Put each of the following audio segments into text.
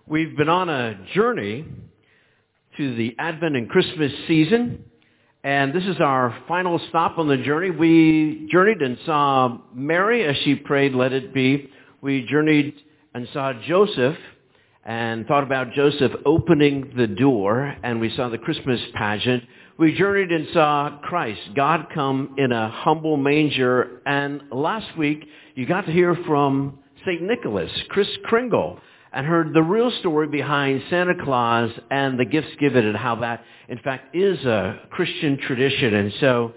We've been on a journey to the Advent and Christmas season, and this is our final stop on the journey. We journeyed and saw Mary as she prayed, "Let it be." We journeyed and saw Joseph and thought about Joseph opening the door, and we saw the Christmas pageant. We journeyed and saw Christ, God come in a humble manger, and last week you got to hear from St. Nicholas, Chris Kringle, and heard the real story behind Santa Claus and the gifts given and how that, in fact, is a Christian tradition. And so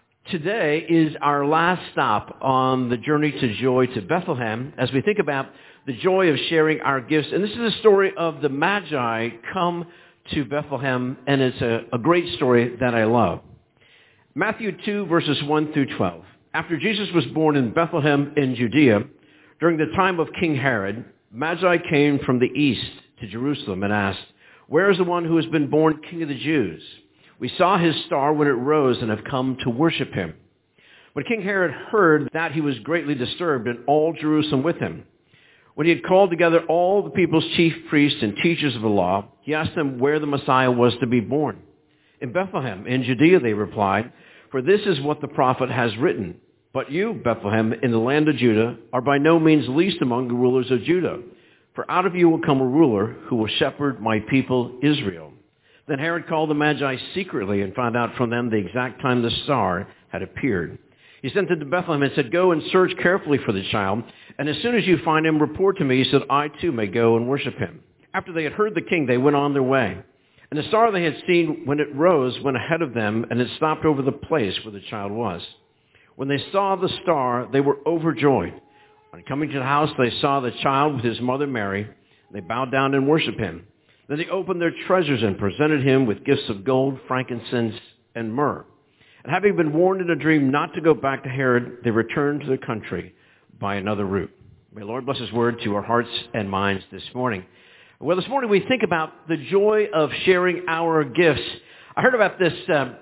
today is our last stop on the journey to joy to Bethlehem as we think about the joy of sharing our gifts. And this is the story of the Magi come to Bethlehem, and it's a great story that I love. Matthew 2, verses 1 through 12. After Jesus was born in Bethlehem in Judea, during the time of King Herod, Magi came from the east to Jerusalem and asked, "Where is the one who has been born King of the Jews? We saw his star when it rose and have come to worship him." When King Herod heard that, he was greatly disturbed, and all Jerusalem with him. When he had called together all the people's chief priests and teachers of the law, he asked them where the Messiah was to be born. "In Bethlehem, in Judea," they replied, "for this is what the prophet has written. But you, Bethlehem, in the land of Judah, are by no means least among the rulers of Judah. For out of you will come a ruler who will shepherd my people Israel." Then Herod called the Magi secretly and found out from them the exact time the star had appeared. He sent them to Bethlehem and said, "Go and search carefully for the child, and as soon as you find him, report to me so that I too may go and worship him." After they had heard the king, they went on their way. And the star they had seen when it rose went ahead of them, and it stopped over the place where the child was. When they saw the star, they were overjoyed. On coming to the house, they saw the child with his mother Mary. They bowed down and worshipped him. Then they opened their treasures and presented him with gifts of gold, frankincense, and myrrh. And having been warned in a dream not to go back to Herod, they returned to their country by another route. May the Lord bless his word to our hearts and minds this morning. Well, this morning we think about the joy of sharing our gifts. I heard about this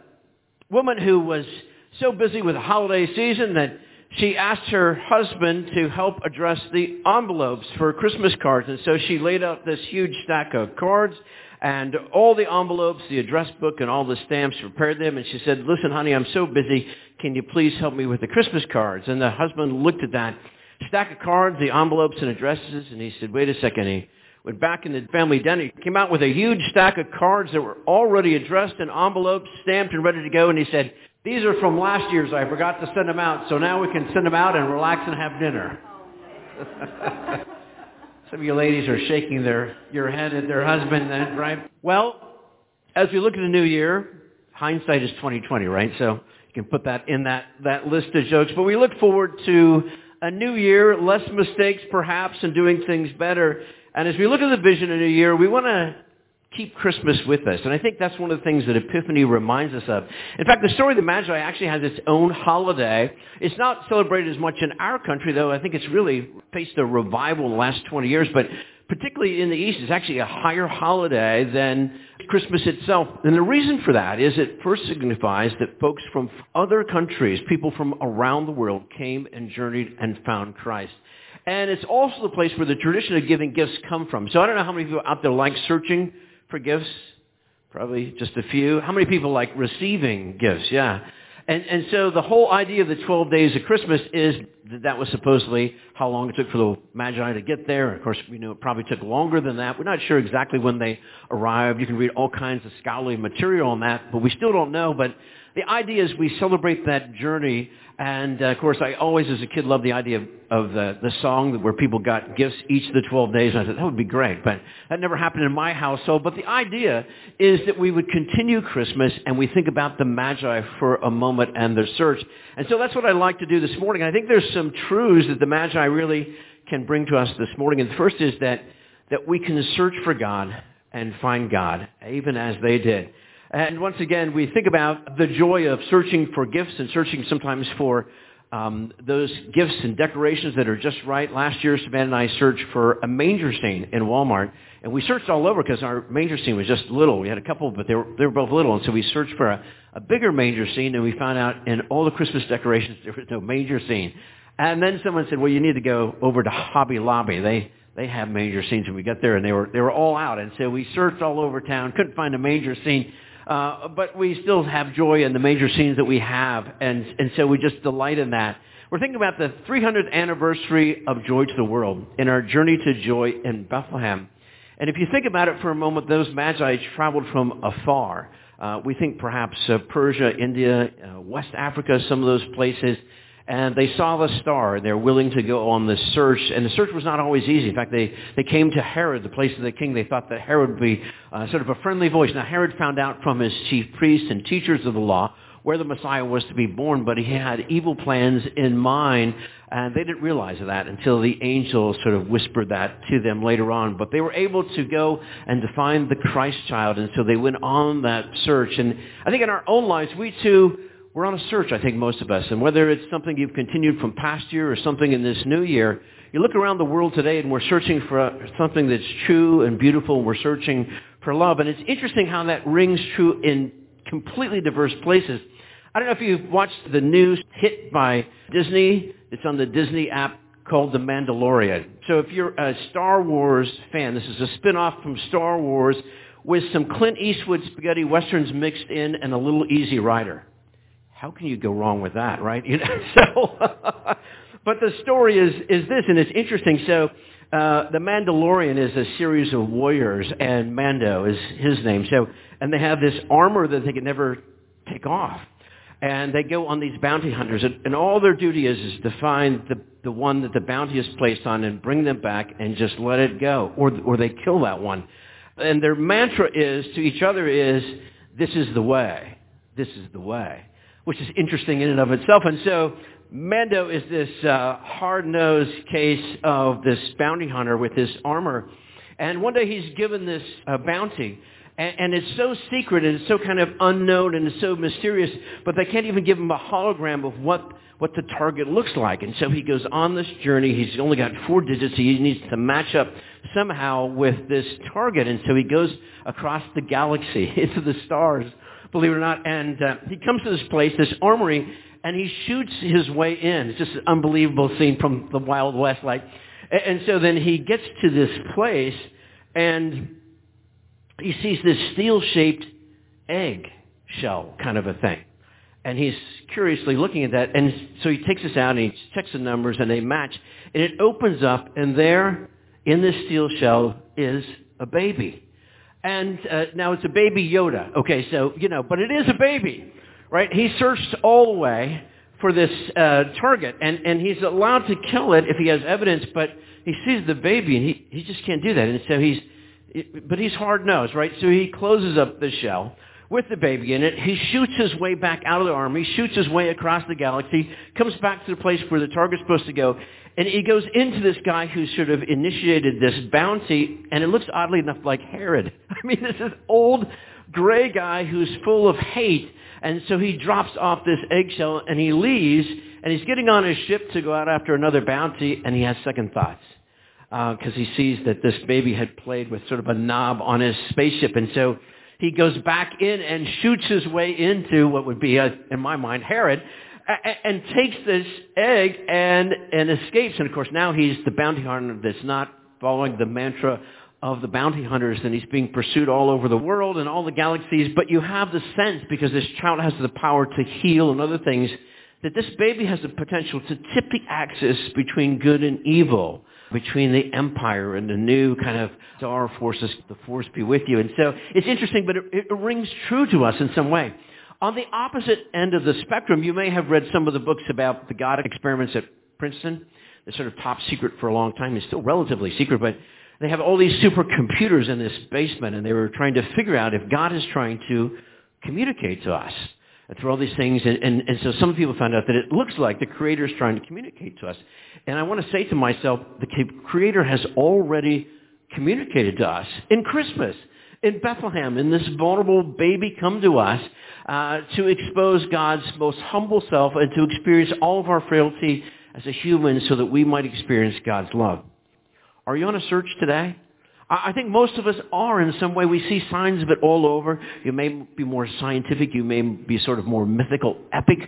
woman who was so busy with the holiday season that she asked her husband to help address the envelopes for Christmas cards. And so she laid out this huge stack of cards and all the envelopes, the address book, and all the stamps, prepared them. And she said, "Listen, honey, I'm so busy. Can you please help me with the Christmas cards?" And the husband looked at that stack of cards, the envelopes and addresses, and he said, "Wait a second." He went back in the family den. He came out with a huge stack of cards that were already addressed and envelopes, stamped and ready to go. And he said, "These are from last year's. I forgot to send them out. So now we can send them out and relax and have dinner." Some of you ladies are shaking your head at their husband then, right? Well, as we look at the new year, hindsight is 2020, right? So you can put that in that list of jokes. But we look forward to a new year, less mistakes perhaps, and doing things better. And as we look at the vision of the new year, we want to keep Christmas with us. And I think that's one of the things that Epiphany reminds us of. In fact, the story of the Magi actually has its own holiday. It's not celebrated as much in our country, though. I think it's really faced a revival in the last 20 years. But particularly in the East, it's actually a higher holiday than Christmas itself. And the reason for that is it first signifies that folks from other countries, people from around the world, came and journeyed and found Christ. And it's also the place where the tradition of giving gifts come from. So I don't know how many people out there like searching for gifts. Probably just a few. How many people like receiving gifts? Yeah. And so the whole idea of the 12 days of Christmas is that was supposedly how long it took for the Magi to get there. Of course, we know it probably took longer than that. We're not sure exactly when they arrived. You can read all kinds of scholarly material on that, but we still don't know. But the idea is we celebrate that journey. And, of course, I always, as a kid, loved the idea of the song where people got gifts each of the 12 days. And I thought, that would be great. But that never happened in my household. But the idea is that we would continue Christmas and we think about the Magi for a moment and their search. And so that's what I'd like to do this morning. I think there's some truths that the Magi really can bring to us this morning. And the first is that we can search for God and find God, even as they did. And once again, we think about the joy of searching for gifts and searching sometimes for those gifts and decorations that are just right. Last year, Savannah and I searched for a manger scene in Walmart. And we searched all over because our manger scene was just little. We had a couple, but they were both little. And so we searched for a bigger manger scene, and we found out in all the Christmas decorations there was no manger scene. And then someone said, well, you need to go over to Hobby Lobby. They they have manger scenes. And we got there, and they were all out. And so we searched all over town, couldn't find a manger scene. But we still have joy in the manger scenes that we have. And so we just delight in that. We're thinking about the 300th anniversary of Joy to the World in our journey to joy in Bethlehem. And if you think about it for a moment, those magi traveled from afar. We think perhaps Persia, India, West Africa, some of those places. And they saw the star, and they're willing to go on this search. And the search was not always easy. In fact, they came to Herod, the place of the king. They thought that Herod would be sort of a friendly voice. Now, Herod found out from his chief priests and teachers of the law where the Messiah was to be born, but he had evil plans in mind, and they didn't realize that until the angel sort of whispered that to them later on. But they were able to go and to find the Christ child, and so they went on that search. And I think in our own lives, we too, we're on a search, I think, most of us. And whether it's something you've continued from past year or something in this new year, you look around the world today and we're searching for something that's true and beautiful. We're searching for love. And it's interesting how that rings true in completely diverse places. I don't know if you've watched the new hit by Disney. It's on the Disney app called The Mandalorian. So if you're a Star Wars fan, this is a spin-off from Star Wars with some Clint Eastwood spaghetti westerns mixed in and a little Easy Rider. How can you go wrong with that, right? But the story is this, and it's interesting. So the Mandalorian is a series of warriors, and Mando is his name. And they have this armor that they can never take off. And they go on these bounty hunters, and all their duty is to find the one that the bounty is placed on and bring them back and just let it go, or they kill that one. And their mantra is to each other is, this is the way, this is the way, which is interesting in and of itself. And so Mando is this hard-nosed case of this bounty hunter with this armor. And one day he's given this bounty. And it's so secret and it's so kind of unknown and it's so mysterious, but they can't even give him a hologram of what the target looks like. And so he goes on this journey. He's only got 4 digits. He needs to match up somehow with this target. And so he goes across the galaxy into the stars, believe it or not. And he comes to this place, this armory, and he shoots his way in. It's just an unbelievable scene from the Wild West. And so then he gets to this place, and he sees this steel-shaped egg shell kind of a thing. And he's curiously looking at that. And so he takes this out and he checks the numbers and they match. And it opens up, and there in this steel shell is a baby. And now it's a baby Yoda. Okay, so, but it is a baby, right? He searched all the way for this target. And he's allowed to kill it if he has evidence, but he sees the baby and he just can't do that. And so he's hard-nosed, right? So he closes up the shell with the baby in it. He shoots his way back out of the army, shoots his way across the galaxy, comes back to the place where the target's supposed to go, and he goes into this guy who sort of initiated this bounty, and it looks oddly enough like Herod. I mean, this is old gray guy who's full of hate, and so he drops off this eggshell, and he leaves, and he's getting on his ship to go out after another bounty, and he has second thoughts. Because he sees that this baby had played with sort of a knob on his spaceship. And so he goes back in and shoots his way into what would be, in my mind, Herod, and takes this egg and escapes. And, of course, now he's the bounty hunter that's not following the mantra of the bounty hunters, and he's being pursued all over the world and all the galaxies. But you have the sense, because this child has the power to heal and other things, that this baby has the potential to tip the axis between good and evil, between the empire and the new kind of star forces, the force be with you. And so it's interesting, but it rings true to us in some way. On the opposite end of the spectrum, you may have read some of the books about the God experiments at Princeton. They're sort of top secret for a long time. It's still relatively secret, but they have all these supercomputers in this basement, and they were trying to figure out if God is trying to communicate to us through all these things. And so some people found out that it looks like the Creator is trying to communicate to us. And I want to say to myself, the Creator has already communicated to us in Christmas, in Bethlehem, in this vulnerable baby come to us to expose God's most humble self and to experience all of our frailty as a human so that we might experience God's love. Are you on a search today? I think most of us are in some way. We see signs of it all over. You may be more scientific. You may be sort of more mythical, epic.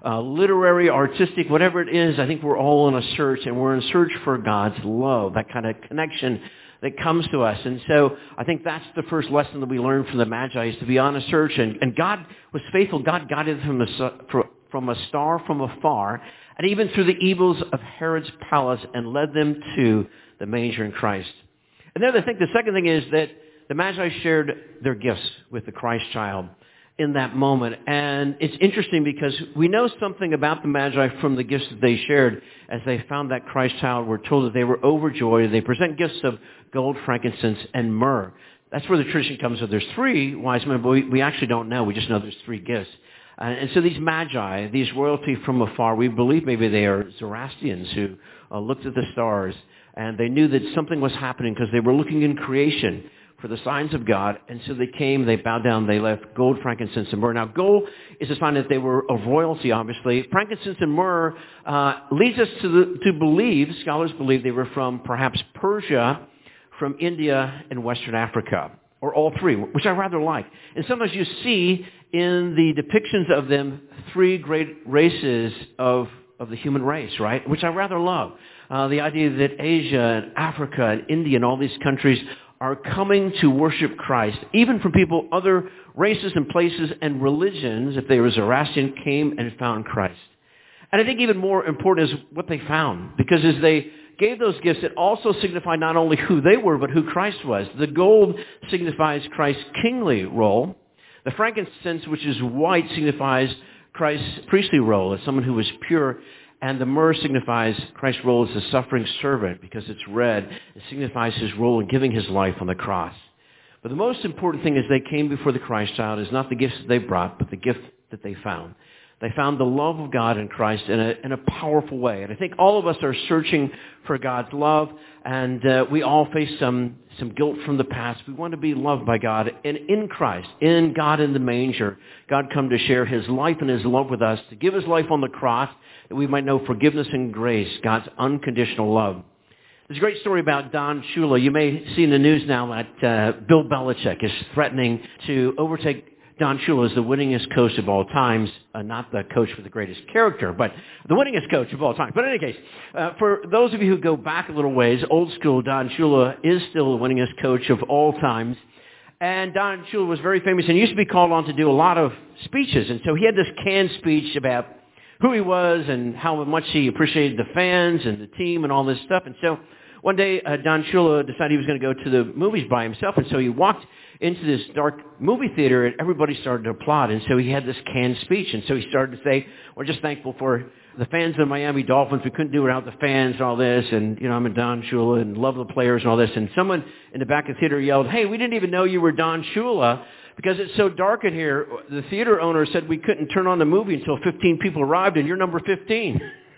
literary, artistic, whatever it is. I think we're all in a search, and we're in search for God's love, that kind of connection that comes to us. And so I think that's the first lesson that we learned from the Magi, is to be on a search. And God was faithful. God guided them from a star from afar, and even through the evils of Herod's palace, and led them to the manger in Christ. And then I think the second thing is that the Magi shared their gifts with the Christ child in that moment. And it's interesting because we know something about the Magi from the gifts that they shared. As they found that Christ child, we're told that they were overjoyed. They present gifts of gold, frankincense, and myrrh. That's where the tradition comes with. There's three wise men, but we actually don't know. We just know there's three gifts. And so these Magi, these royalty from afar, we believe maybe they are Zoroastrians who looked at the stars, and they knew that something was happening because they were looking in creation for the signs of God. And so they came, they bowed down, they left gold, frankincense, and myrrh. Now, gold is a sign that they were of royalty, obviously. Frankincense and myrrh leads us to believe, scholars believe, they were from perhaps Persia, from India, and Western Africa, or all three, which I rather like. And sometimes you see in the depictions of them three great races of the human race, right? Which I rather love. The idea that Asia and Africa and India and all these countries are coming to worship Christ, even from people, other races and places and religions, if they were Zoroastrian, came and found Christ. And I think even more important is what they found, because as they gave those gifts, it also signified not only who they were, but who Christ was. The gold signifies Christ's kingly role. The frankincense, which is white, signifies Christ's priestly role as someone who was pure. And the myrrh signifies Christ's role as a suffering servant, because it's red. It signifies his role in giving his life on the cross. But the most important thing as they came before the Christ child is not the gifts that they brought, but the gift that they found. They found the love of God in Christ in a powerful way. And I think all of us are searching for God's love, and we all face some guilt from the past. We want to be loved by God. And in Christ, in God in the manger, God come to share his life and his love with us, to give his life on the cross, that we might know forgiveness and grace, God's unconditional love. There's a great story about Don Shula. You may see in the news now that Bill Belichick is threatening to overtake Don Shula as the winningest coach of all times, not the coach with the greatest character, but the winningest coach of all time. But in any case, for those of you who go back a little ways, old school, Don Shula is still the winningest coach of all times. And Don Shula was very famous and used to be called on to do a lot of speeches. And so he had this canned speech about who he was and how much he appreciated the fans and the team and all this stuff. And so one day, Don Shula decided he was going to go to the movies by himself. And so he walked into this dark movie theater, and everybody started to applaud. And so he had this canned speech. And so he started to say, we're just thankful for the fans of the Miami Dolphins. We couldn't do it without the fans and all this. And, you know, I'm a Don Shula and love the players and all this. And someone in the back of the theater yelled, hey, we didn't even know you were Don Shula because it's so dark in here. The theater owner said we couldn't turn on the movie until 15 people arrived, and you're number 15.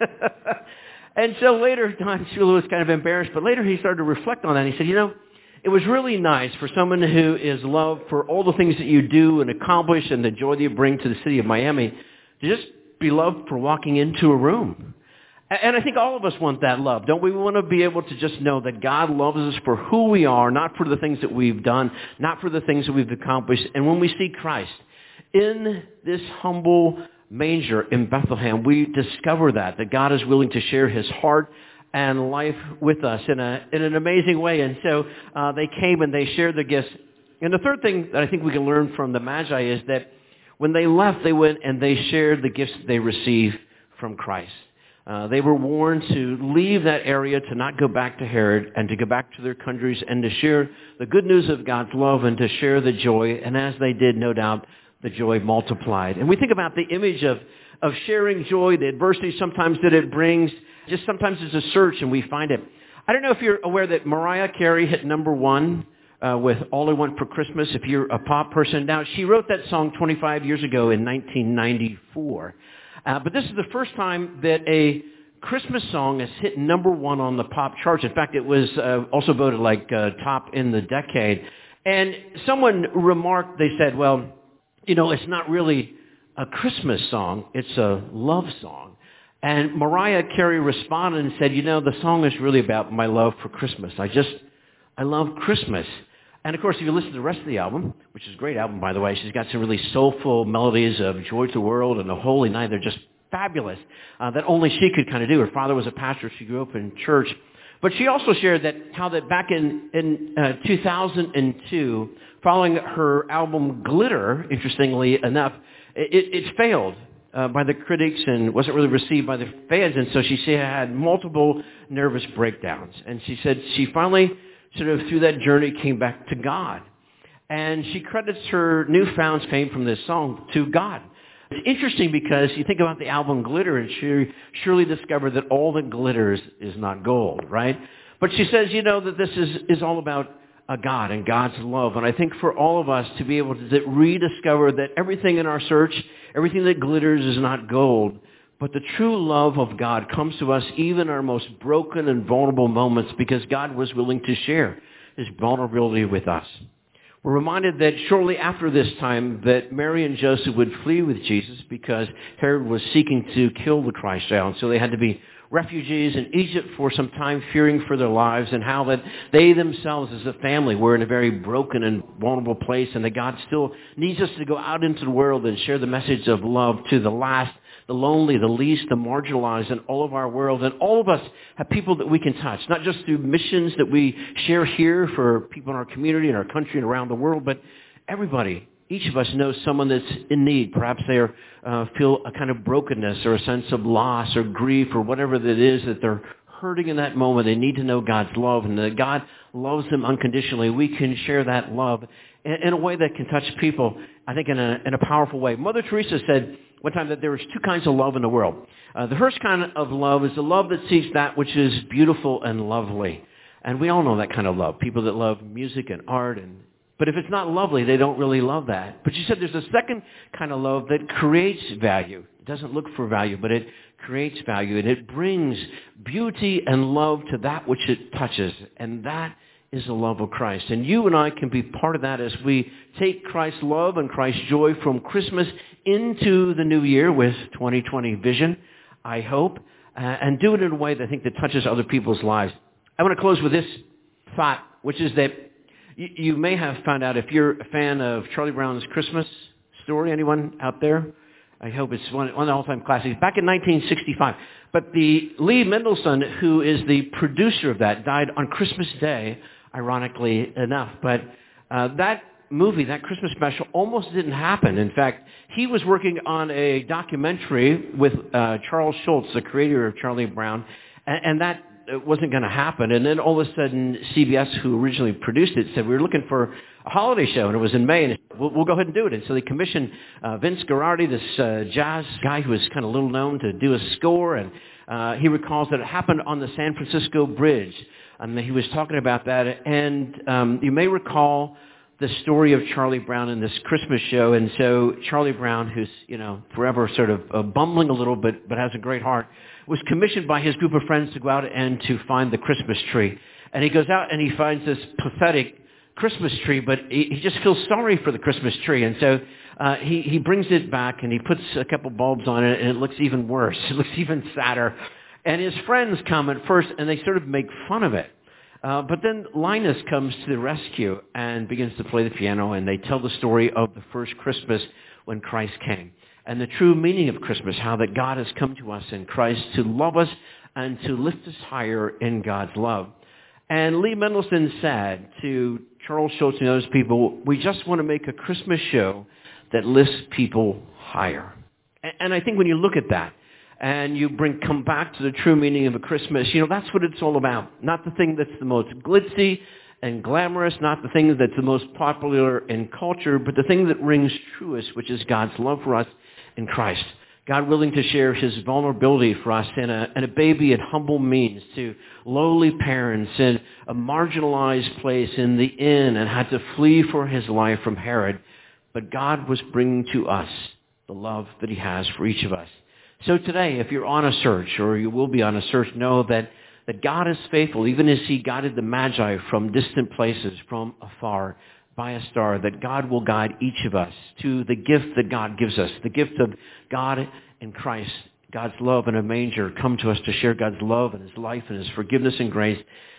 And so later, Don Shula was kind of embarrassed, but later he started to reflect on that. And he said, you know, it was really nice for someone who is loved for all the things that you do and accomplish and the joy that you bring to the city of Miami to just be loved for walking into a room. And I think all of us want that love. Don't we want to be able to just know that God loves us for who we are, not for the things that we've done, not for the things that we've accomplished. And when we see Christ in this humble manger in Bethlehem, we discover that God is willing to share his heart and life with us in an amazing way. And so they came and they shared their gifts. And the third thing that I think we can learn from the Magi is that when they left, they went and they shared the gifts that they received from Christ. They were warned to leave that area, to not go back to Herod, and to go back to their countries and to share the good news of God's love and to share the joy. And as they did, no doubt, the joy multiplied. And we think about the image of sharing joy, the adversity sometimes that it brings. Just sometimes it's a search and we find it. I don't know if you're aware that Mariah Carey hit number 1 with All I Want for Christmas, if you're a pop person. Now, she wrote that song 25 years ago in 1994. But this is the first time that a Christmas song has hit number 1 on the pop charts. In fact, it was also voted like top in the decade. And someone remarked, they said, well, you know, it's not really a Christmas song, it's a love song. And Mariah Carey responded and said, you know, the song is really about my love for Christmas. I love Christmas. And of course, if you listen to the rest of the album, which is a great album, by the way, she's got some really soulful melodies of Joy to the World and The Holy Night. They're just fabulous that only she could kind of do. Her father was a pastor. She grew up in church. But she also shared that how that back in 2002, following her album Glitter, interestingly enough, it failed by the critics and wasn't really received by the fans. And so she had multiple nervous breakdowns. And she said she finally sort of through that journey came back to God. And she credits her newfound fame from this song to God. It's interesting because you think about the album Glitter, and she surely discovered that all that glitters is not gold, right? But she says, that this is all about God and God's love. And I think for all of us to be able to rediscover that everything in our search, everything that glitters is not gold, but the true love of God comes to us even in our most broken and vulnerable moments because God was willing to share his vulnerability with us. We're reminded that shortly after this time that Mary and Joseph would flee with Jesus because Herod was seeking to kill the Christ child. So they had to be refugees in Egypt for some time, fearing for their lives, and how that they themselves as a family were in a very broken and vulnerable place, and that God still needs us to go out into the world and share the message of love to the last, the lonely, the least, the marginalized in all of our world. And all of us have people that we can touch, not just through missions that we share here for people in our community, in our country, and around the world, but everybody. Each of us knows someone that's in need. Perhaps they feel a kind of brokenness or a sense of loss or grief or whatever that is that they're hurting in that moment. They need to know God's love and that God loves them unconditionally. We can share that love in a way that can touch people, I think, in a powerful way. Mother Teresa said one time that there was two kinds of love in the world. The first kind of love is the love that seeks that which is beautiful and lovely. And we all know that kind of love. People that love music and art but if it's not lovely, they don't really love that. But she said there's a second kind of love that creates value. It doesn't look for value, but it creates value. And it brings beauty and love to that which it touches. And that is the love of Christ. And you and I can be part of that as we take Christ's love and Christ's joy from Christmas into the new year with 2020 vision, I hope, and do it in a way that I think that touches other people's lives. I want to close with this thought, which is that you may have found out if you're a fan of Charlie Brown's Christmas Story. Anyone out there? I hope it's one of the all-time classics. Back in 1965. But the Lee Mendelsohn, who is the producer of that, died on Christmas Day, ironically enough. But that movie, that Christmas special, almost didn't happen. In fact, he was working on a documentary with Charles Schulz, the creator of Charlie Brown, and that it wasn't going to happen. And then all of a sudden, CBS, who originally produced it, said, we were looking for a holiday show, and it was in May, and we'll go ahead and do it. And so they commissioned Vince Guaraldi, this jazz guy who was kind of little known, to do a score. And he recalls that it happened on the San Francisco Bridge. And he was talking about that. And you may recall the story of Charlie Brown in this Christmas show. And so Charlie Brown, who's, forever sort of bumbling a little bit, but has a great heart, was commissioned by his group of friends to go out and to find the Christmas tree. And he goes out and he finds this pathetic Christmas tree, but he just feels sorry for the Christmas tree. And so he brings it back and he puts a couple bulbs on it, and it looks even worse. It looks even sadder. And his friends come at first and they sort of make fun of it. But then Linus comes to the rescue and begins to play the piano, and they tell the story of the first Christmas when Christ came. And the true meaning of Christmas, how that God has come to us in Christ to love us and to lift us higher in God's love. And Lee Mendelsohn said to Charles Schulz and those people, we just want to make a Christmas show that lifts people higher. And I think when you look at that, and you come back to the true meaning of a Christmas, that's what it's all about. Not the thing that's the most glitzy and glamorous, not the thing that's the most popular in culture, but the thing that rings truest, which is God's love for us in Christ. God willing to share his vulnerability for us in a baby and humble means to lowly parents in a marginalized place in the inn and had to flee for his life from Herod. But God was bringing to us the love that he has for each of us. So today, if you're on a search, or you will be on a search, know that God is faithful, even as he guided the Magi from distant places, from afar, by a star, that God will guide each of us to the gift that God gives us, the gift of God in Christ, God's love in a manger, come to us to share God's love and his life and his forgiveness and grace.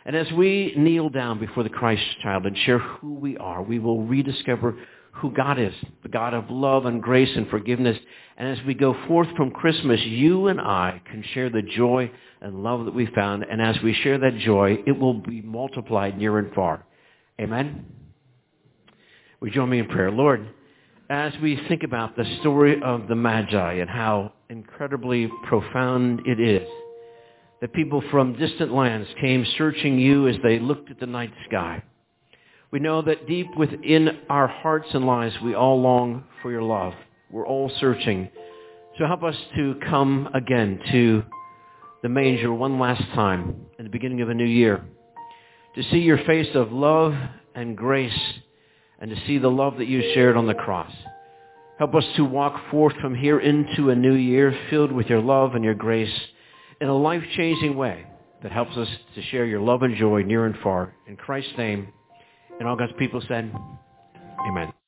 And as we kneel down before the Christ child and share who we are, we will rediscover who God is, the God of love and grace and forgiveness. And as we go forth from Christmas, you and I can share the joy and love that we found. And as we share that joy, it will be multiplied near and far. Amen? Will you join me in prayer? Lord, as we think about the story of the Magi and how incredibly profound it is, that people from distant lands came searching you as they looked at the night sky. We know that deep within our hearts and lives, we all long for your love. We're all searching. So help us to come again to the manger one last time in the beginning of a new year, to see your face of love and grace, and to see the love that you shared on the cross. Help us to walk forth from here into a new year filled with your love and your grace in a life-changing way that helps us to share your love and joy near and far. In Christ's name, and all God's people said, amen.